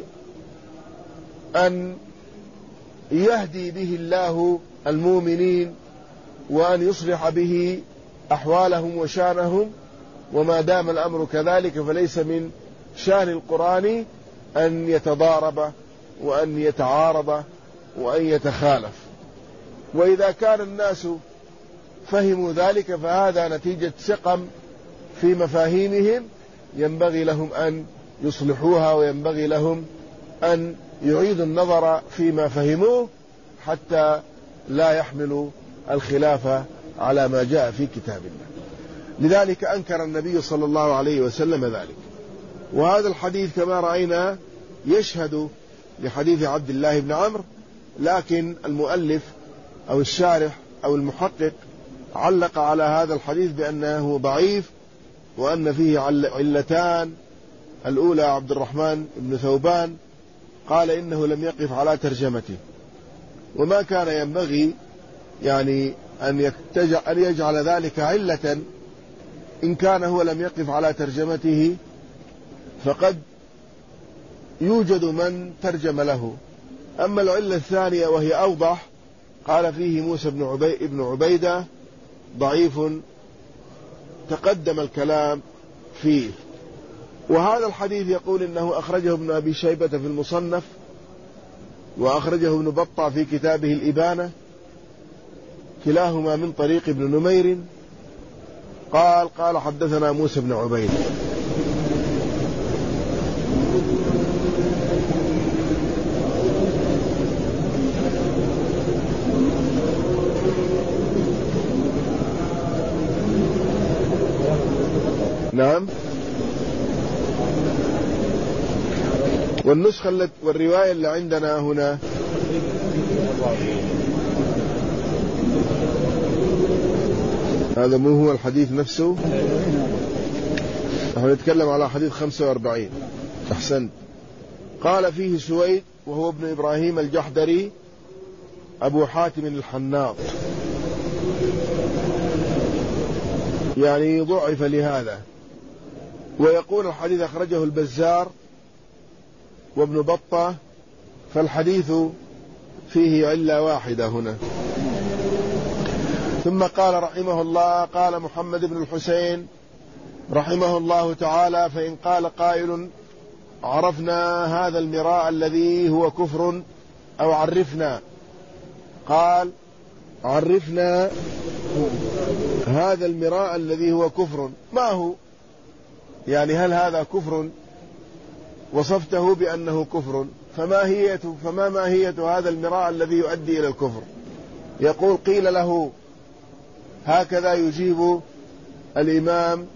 أن يهدي به الله المؤمنين وأن يصلح به أحوالهم وشانهم، وما دام الأمر كذلك فليس من شان القرآن أن يتضارب وأن يتعارض وأن يتخالف. وإذا كان الناس فهموا ذلك فهذا نتيجة سقم في مفاهيمهم، ينبغي لهم أن يصلحوها، وينبغي لهم أن يعيدوا النظر فيما فهموه حتى لا يحملوا الخلاف على ما جاء في كتاب الله. لذلك أنكر النبي صلى الله عليه وسلم ذلك. وهذا الحديث كما رأينا يشهد لحديث عبد الله بن عمرو، لكن المؤلف أو الشارح أو المحقق علق على هذا الحديث بأنه ضعيف، وأن فيه علتان: الأولى عبد الرحمن بن ثوبان قال إنه لم يقف على ترجمته، وما كان ينبغي يعني أن يجعل ذلك علة، إن كان هو لم يقف على ترجمته فقد يوجد من ترجم له. أما العلة الثانية وهي أوضح، قال فيه موسى بن عبي ابن عبيدة ضعيف تقدم الكلام فيه. وهذا الحديث يقول إنه أخرجه ابن أبي شيبة في المصنف وأخرجه ابن بطة في كتابه الإبانة، كلاهما من طريق ابن نمير قال قال حدثنا موسى بن عبيد. نعم. والنسخة والرواية اللي عندنا هنا هذا مو هو الحديث نفسه، نحن نتكلم على حديث خمسة وأربعين. أحسنت. قال فيه سويد وهو ابن إبراهيم الجحدري أبو حاتم الحناط، يعني ضعف لهذا. ويقول الحديث أخرجه البزار وابن بطة، فالحديث فيه علة واحدة هنا. ثم قال رحمه الله قال محمد بن الحسين رحمه الله تعالى: فإن قال قائل عرفنا هذا المراء الذي هو كفر أو عرفنا، قال: عرفنا هذا المراء الذي هو كفر، ما هو؟ يعني هل هذا كفر وصفته بأنه كفر، فما هي فما ماهية هذا المراء الذي يؤدي إلى الكفر؟ يقول: قيل له هكذا يجيب الإمام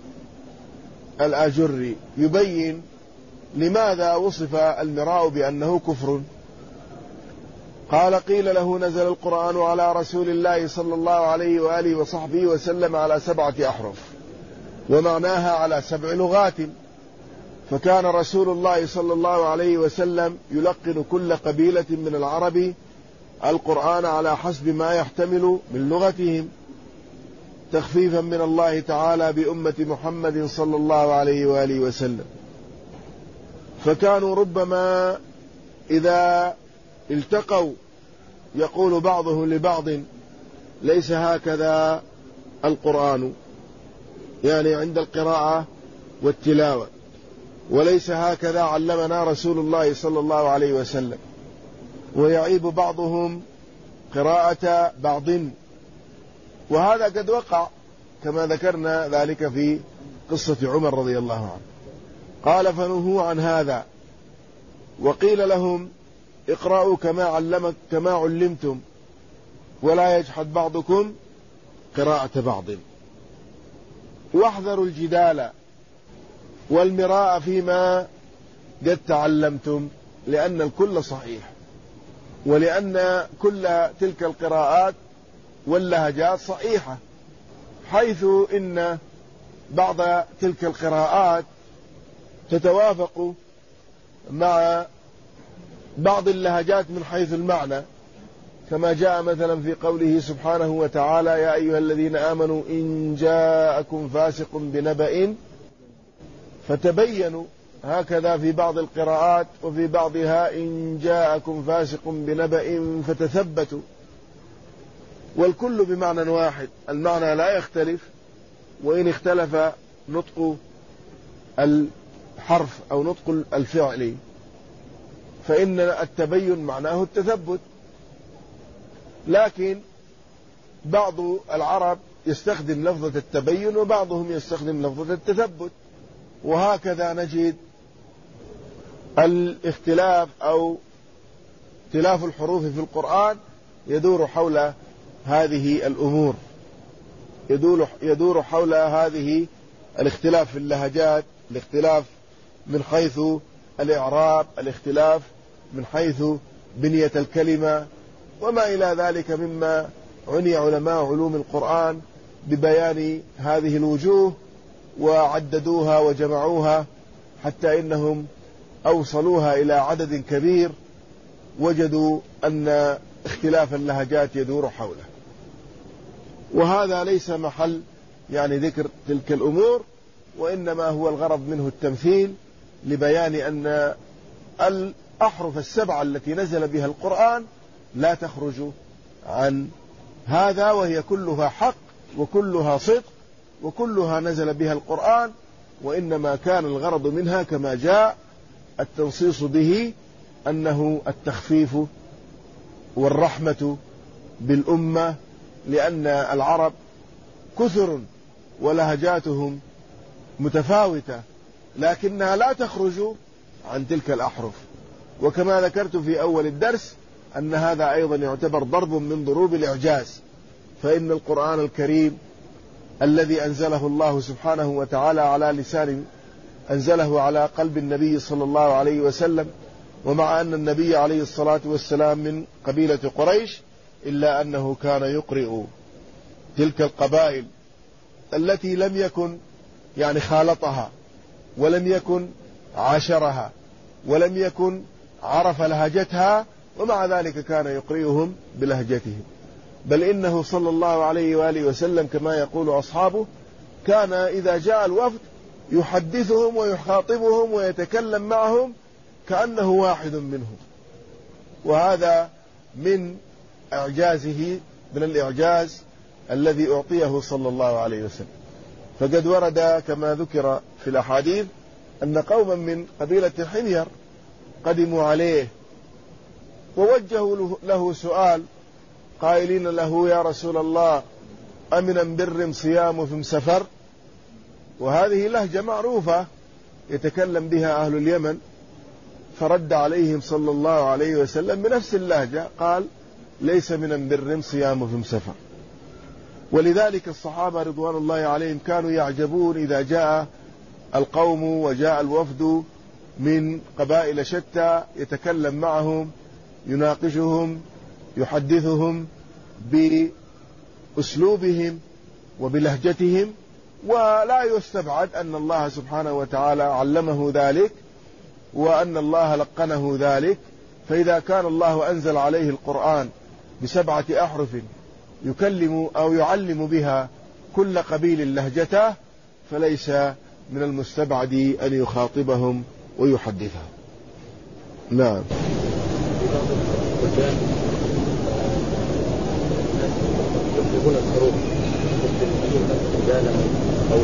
الآجري يبين لماذا وصف المراء بأنه كفر. قال: قيل له نزل القرآن على رسول الله صلى الله عليه وآله وصحبه وسلم على سبعة أحرف ومعناها على سبع لغات، فكان رسول الله صلى الله عليه وسلم يلقن كل قبيلة من العرب القرآن على حسب ما يحتمل من لغتهم، تخفيفا من الله تعالى بأمة محمد صلى الله عليه وآله وسلم. فكانوا ربما إذا التقوا يقول بعضهم لبعض: ليس هكذا القرآن، يعني عند القراءة والتلاوة، وليس هكذا علمنا رسول الله صلى الله عليه وسلم. ويعيب بعضهم قراءة بعض، وهذا قد وقع كما ذكرنا ذلك في قصة عمر رضي الله عنه. قال: فنهوا عن هذا، وقيل لهم: اقرأوا كما علمك كما علمتم، ولا يجحد بعضكم قراءة بعض، واحذروا الجدال والمراء فيما قد تعلمتم، لأن الكل صحيح، ولأن كل تلك القراءات واللهجات صحيحة، حيث إن بعض تلك القراءات تتوافق مع بعض اللهجات من حيث المعنى، كما جاء مثلا في قوله سبحانه وتعالى: يا أيها الذين آمنوا إن جاءكم فاسق بنبأ فتبينوا، هكذا في بعض القراءات، وفي بعضها إن جاءكم فاسق بنبأ فتثبتوا، والكل بمعنى واحد، المعنى لا يختلف، وإن اختلف نطق الحرف أو نطق الفعل، فإن التبين معناه التثبت. لكن بعض العرب يستخدم لفظة التبين وبعضهم يستخدم لفظة التثبت، وهكذا نجد الاختلاف أو اختلاف الحروف في القرآن يدور حول هذه الأمور، يدور, يدور حول هذه الاختلاف في اللهجات، الاختلاف من حيث الإعراب، الاختلاف من حيث بنية الكلمة، وما إلى ذلك مما عني علماء علوم القرآن ببيان هذه الوجوه وعددوها وجمعوها حتى إنهم أوصلوها إلى عدد كبير، وجدوا أن اختلاف اللهجات يدور حوله. وهذا ليس محل يعني ذكر تلك الأمور، وإنما هو الغرض منه التمثيل لبيان أن الأحرف السبعة التي نزل بها القرآن لا تخرج عن هذا، وهي كلها حق وكلها صدق وكلها نزل بها القرآن، وإنما كان الغرض منها كما جاء التنصيص به أنه التخفيف والرحمة بالأمة، لأن العرب كثر ولهجاتهم متفاوتة، لكنها لا تخرج عن تلك الأحرف. وكما ذكرت في أول الدرس أن هذا أيضا يعتبر ضرب من ضروب الإعجاز، فإن القرآن الكريم الذي أنزله الله سبحانه وتعالى على لسان أنزله على قلب النبي صلى الله عليه وسلم، ومع أن النبي عليه الصلاة والسلام من قبيلة قريش، إلا أنه كان يقرئ تلك القبائل التي لم يكن يعني خالطها، ولم يكن عاشرها، ولم يكن عرف لهجتها، ومع ذلك كان يقرئهم بلهجتهم. بل إنه صلى الله عليه وآله وسلم كما يقول أصحابه كان إذا جاء الوفد يحدثهم ويخاطبهم ويتكلم معهم كأنه واحد منهم، وهذا من إعجازه، من الإعجاز الذي أعطيه صلى الله عليه وسلم. فقد ورد كما ذكر في الأحاديث أن قوما من قبيلة حمير قدموا عليه ووجهوا له سؤال قائلين له: يا رسول الله، أمن بر صيام في سفر؟ وهذه لهجة معروفة يتكلم بها أهل اليمن، فرد عليهم صلى الله عليه وسلم بنفس اللهجة، قال: ليس من بر صيام في سفر. ولذلك الصحابة رضوان الله عليهم كانوا يعجبون إذا جاء القوم وجاء الوفد من قبائل شتى يتكلم معهم، يناقشهم، يحدثهم بأسلوبهم وبلهجتهم، ولا يستبعد أن الله سبحانه وتعالى علمه ذلك وأن الله لقنه ذلك. فإذا كان الله أنزل عليه القرآن بسبعة أحرف يكلم أو يعلم بها كل قبيل لهجته، فليس من المستبعد أن يخاطبهم ويحدثهم. نعم. يكتبون الحروف أو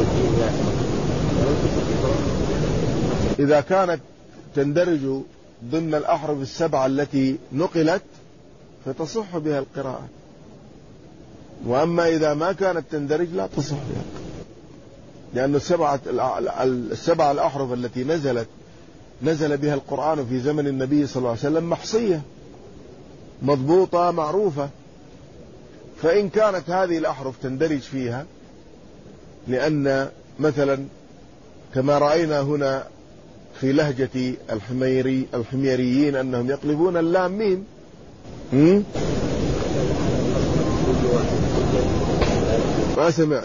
إذا كانت تندرج ضمن الأحرف السبعة التي نقلت فتصح بها القراءة، وأما إذا ما كانت تندرج لا تصح بها، لأن السبعة السبع الأحرف التي نزلت نزل بها القرآن في زمن النبي صلى الله عليه وسلم محصية مضبوطة معروفة، فإن كانت هذه الأحرف تندرج فيها، لأن مثلا كما رأينا هنا في لهجة الحميري الحميريين أنهم يقلبون اللام ميم. ما سمعت.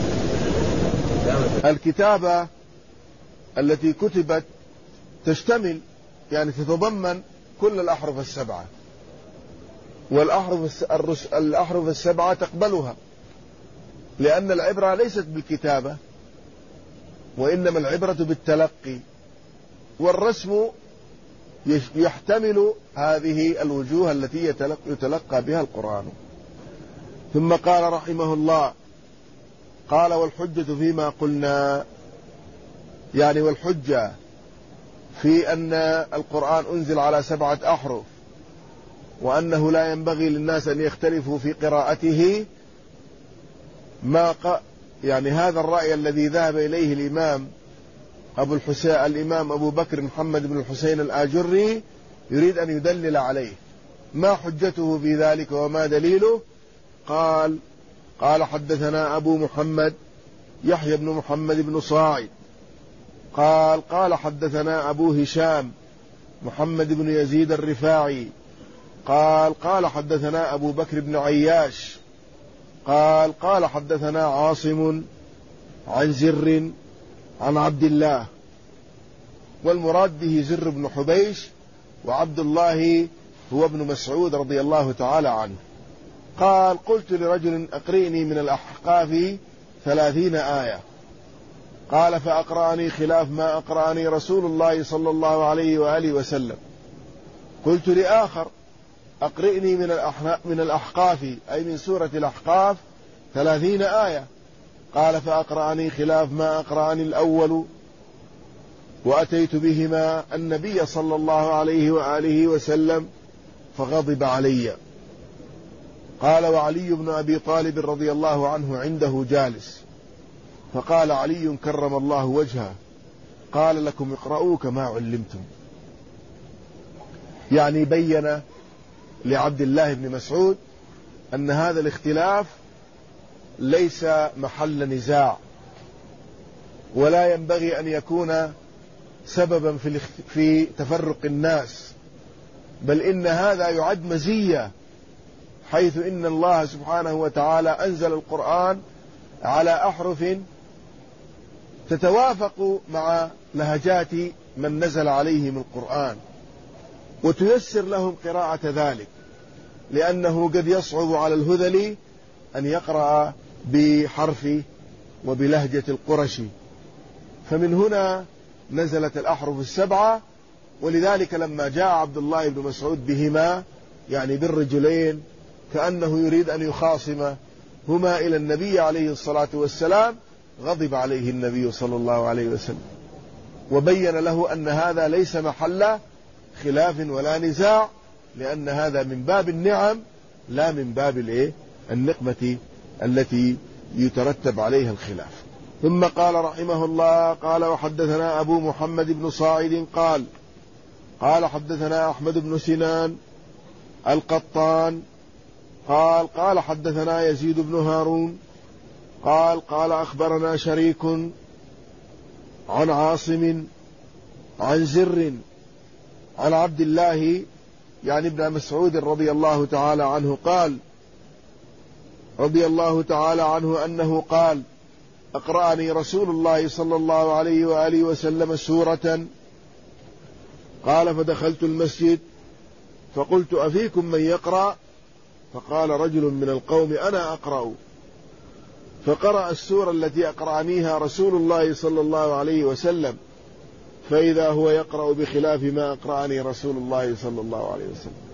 الكتابة التي كتبت تشتمل يعني تتضمن كل الأحرف السبعة، والأحرف الأحرف السبعة تقبلها، لأن العبرة ليست بالكتابة وإنما العبرة بالتلقي، والرسم يحتمل هذه الوجوه التي يتلقى بها القرآن. ثم قال رحمه الله: قال: والحجة فيما قلنا، يعني والحجة في أن القرآن أنزل على سبعة أحرف، وأنه لا ينبغي للناس أن يختلفوا في قراءته، ما ق... يعني هذا الرأي الذي ذهب إليه الإمام أبو الحسين الإمام أبو بكر محمد بن الحسين الآجري يريد أن يدلل عليه. ما حجته في ذلك وما دليله؟ قال: قال حدثنا أبو محمد يحيى بن محمد بن صاعد قال: قال حدثنا أبو هشام محمد بن يزيد الرفاعي قال: قال حدثنا أبو بكر بن عياش قال: قال حدثنا عاصم عن زر عن عبد الله، والمراد به زر بن حبيش، وعبد الله هو ابن مسعود رضي الله تعالى عنه. قال: قلت لرجل: أقرئني من الأحقاف ثلاثين آية. قال: فأقرأني خلاف ما أقرأني رسول الله صلى الله عليه وآله وسلم. قلت لآخر: أقرئني من الأحقاف أي من سورة الأحقاف ثلاثين آية. قال: فأقرأني خلاف ما أقرأني الأول، وأتيت بهما النبي صلى الله عليه وآله وسلم فغضب علي. قال وعلي بن أبي طالب رضي الله عنه عنده جالس، فقال علي كرم الله وجهه: قال لكم اقرأوا كما علمتم. يعني بين لعبد الله بن مسعود أن هذا الاختلاف ليس محل نزاع، ولا ينبغي أن يكون سببا في في تفرق الناس، بل إن هذا يعد مزية، حيث إن الله سبحانه وتعالى أنزل القرآن على أحرف تتوافق مع لهجات من نزل عليهم القرآن، وتيسر لهم قراءة ذلك، لأنه قد يصعب على الهذلي أن يقرأ بحرف وبلهجة القرشي، فمن هنا نزلت الأحرف السبعة. ولذلك لما جاء عبد الله بن مسعود بهما، يعني بالرجلين، كأنه يريد أن يخاصم هما إلى النبي عليه الصلاة والسلام، غضب عليه النبي صلى الله عليه وسلم، وبين له أن هذا ليس محل خلاف ولا نزاع، لأن هذا من باب النعم لا من باب الايه النقمة التي يترتب عليها الخلاف. ثم قال رحمه الله: قال وحدثنا أبو محمد بن صاعد قال قال حدثنا أحمد بن سنان القطان قال قال حدثنا يزيد بن هارون قال قال أخبرنا شريك عن عاصم عن زر عن عبد الله يعني ابن مسعود رضي الله تعالى عنه قال رضي الله تعالى عنه أنه قال: أقرأني رسول الله صلى الله عليه وآله وسلم سورة، قال فدخلت المسجد فقلت: أفيكم من يقرأ؟ فقال رجل من القوم: أنا أقرأ. فقرأ السورة التي أقرأنيها رسول الله صلى الله عليه وسلم، فإذا هو يقرأ بخلاف ما أقرأني رسول الله صلى الله عليه وسلم.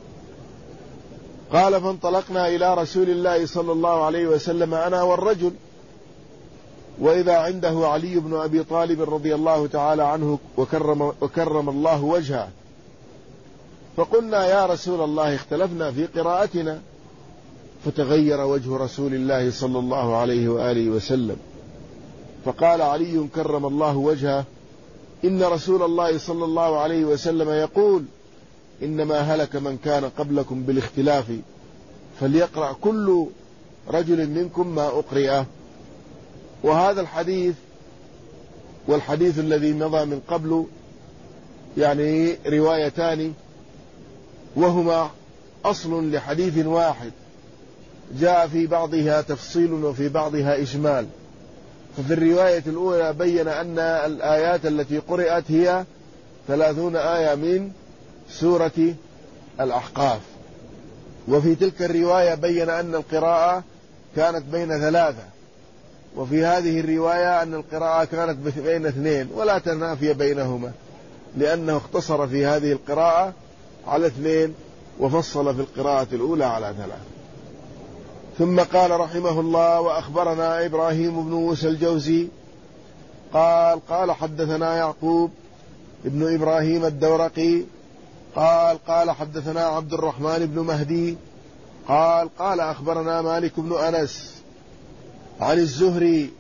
قال فانطلقنا إلى رسول الله صلى الله عليه وسلم أنا والرجل، وإذا عنده علي بن أبي طالب رضي الله تعالى عنه وكرم, وكرم الله وجهه، فقلنا: يا رسول الله اختلفنا في قراءتنا. فتغير وجه رسول الله صلى الله عليه وآله وسلم، فقال علي كرم الله وجهه: إن رسول الله صلى الله عليه وسلم يقول: إنما هلك من كان قبلكم بالاختلاف، فليقرأ كل رجل منكم ما أقرئه. وهذا الحديث والحديث الذي مضى من قبل يعني روايتان، وهما أصل لحديث واحد، جاء في بعضها تفصيل وفي بعضها إجمال. ففي الرواية الأولى بين أن الآيات التي قرأت هي ثلاثون آية من سورة الأحقاف، وفي تلك الرواية بين أن القراءة كانت بين ثلاثة، وفي هذه الرواية أن القراءة كانت بين اثنين، ولا تنافي بينهما، لأنه اختصر في هذه القراءة على اثنين وفصل في القراءة الأولى على ثلاثة. ثم قال رحمه الله: وأخبرنا إبراهيم بن موسى الجوزي قال قال حدثنا يعقوب ابن إبراهيم الدورقي قال قال حدثنا عبد الرحمن بن مهدي قال قال أخبرنا مالك بن أنس عن الزهري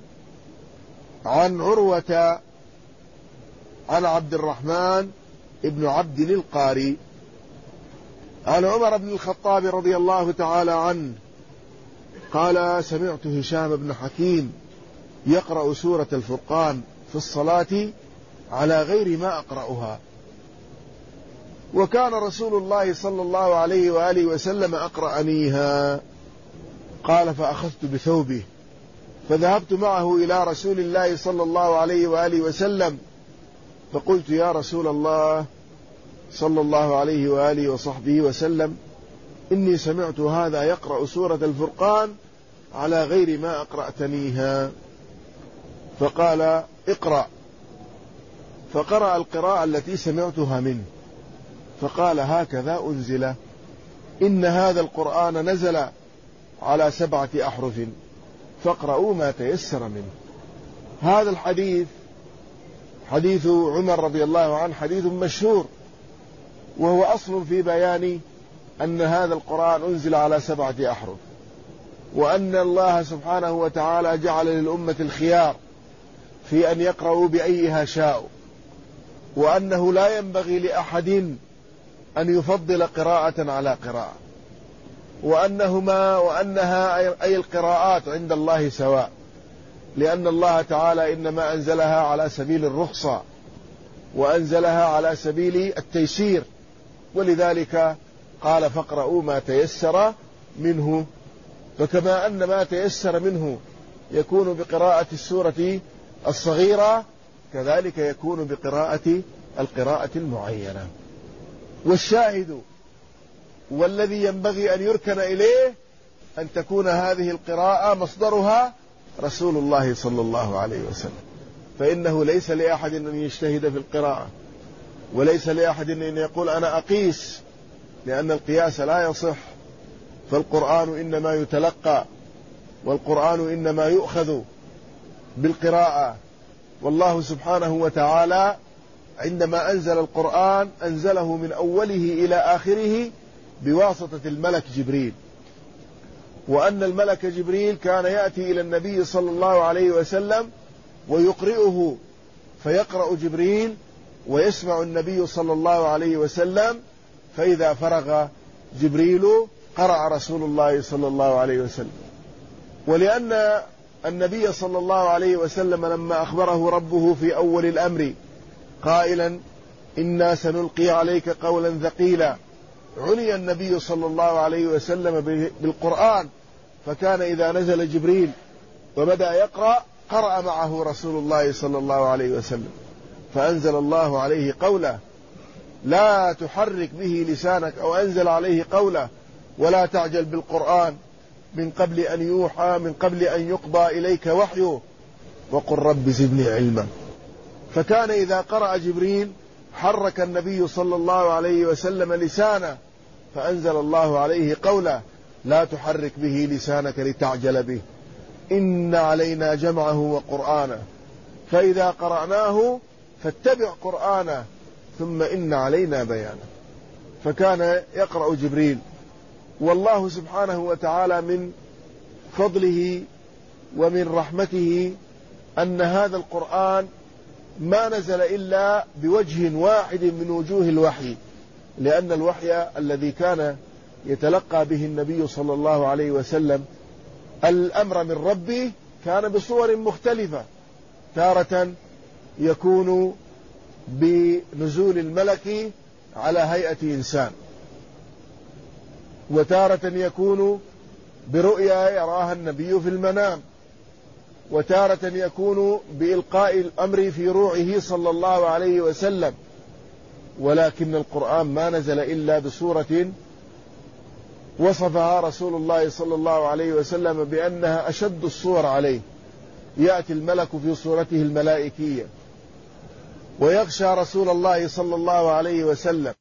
عن عروة عن عبد الرحمن ابن عبد القاري عن عمر بن الخطاب رضي الله تعالى عنه قال: سمعت هشام بن حكيم يقرأ سورة الفرقان في الصلاة على غير ما أقرأها، وكان رسول الله صلى الله عليه وآله وسلم أقرأنيها. قال: فأخذت بثوبه فذهبت معه إلى رسول الله صلى الله عليه وآله وسلم، فقلت: يا رسول الله صلى الله عليه وآله وصحبه وسلم، إني سمعت هذا يقرأ سورة الفرقان على غير ما أقرأتنيها. فقال: اقرأ. فقرأ القراءة التي سمعتها منه، فقال: هكذا أنزل، إن هذا القرآن نزل على سبعة أحرف فاقرأوا ما تيسر منه. هذا الحديث حديث عمر رضي الله عنه حديث مشهور، وهو أصل في بيان أن هذا القرآن أنزل على سبعة أحرف، وأن الله سبحانه وتعالى جعل للأمة الخيار في أن يقرأوا بأيها شاءوا، وأنه لا ينبغي لأحد أن يفضل قراءة على قراءة، وأنهما وأنها أي القراءات عند الله سواء، لأن الله تعالى إنما أنزلها على سبيل الرخصة وأنزلها على سبيل التيسير، ولذلك قال فاقرؤوا ما تيسر منه. فكما أن ما تيسر منه يكون بقراءة السورة الصغيرة، كذلك يكون بقراءة القراءة المعينة. والشاهد والذي ينبغي أن يركن إليه أن تكون هذه القراءة مصدرها رسول الله صلى الله عليه وسلم، فإنه ليس لأحد أن يجتهد في القراءة، وليس لأحد أن يقول أنا أقيس، لأن القياس لا يصح، فالقرآن إنما يتلقى، والقرآن إنما يؤخذ بالقراءة. والله سبحانه وتعالى عندما أنزل القرآن أنزله من أوله إلى آخره بواسطة الملك جبريل، وأن الملك جبريل كان يأتي إلى النبي صلى الله عليه وسلم ويقرئه، فيقرأ جبريل ويسمع النبي صلى الله عليه وسلم، فإذا فرغ جبريل قرأ رسول الله صلى الله عليه وسلم. ولأن النبي صلى الله عليه وسلم لما أخبره ربه في أول الأمر قائلا إنا سنلقي عليك قولا ثقيلا، عني النبي صلى الله عليه وسلم بالقرآن، فكان إذا نزل جبريل وبدأ يقرأ قرأ معه رسول الله صلى الله عليه وسلم، فأنزل الله عليه قوله لا تحرك به لسانك، أو أنزل عليه قوله ولا تعجل بالقرآن من قبل أن يوحى من قبل أن يقضى إليك وحيه وقل رب زدني علما. فكان إذا قرأ جبريل حرك النبي صلى الله عليه وسلم لسانه، فأنزل الله عليه قوله لا تحرك به لسانك لتعجل به إن علينا جمعه وقرآنه فإذا قرأناه فاتبع قرآنه ثم إن علينا بيانه. فكان يقرأ جبريل. والله سبحانه وتعالى من فضله ومن رحمته أن هذا القرآن ما نزل إلا بوجه واحد من وجوه الوحي، لأن الوحي الذي كان يتلقى به النبي صلى الله عليه وسلم الأمر من ربه كان بصور مختلفة، تارة يكون بنزول الملك على هيئة إنسان، وتارة يكون برؤيا يراها النبي في المنام، وتارة يكون بإلقاء الأمر في روعه صلى الله عليه وسلم. ولكن القرآن ما نزل إلا بصورة وصفها رسول الله صلى الله عليه وسلم بأنها أشد الصور عليه. يأتي الملك في صورته الملائكية ويغشى رسول الله صلى الله عليه وسلم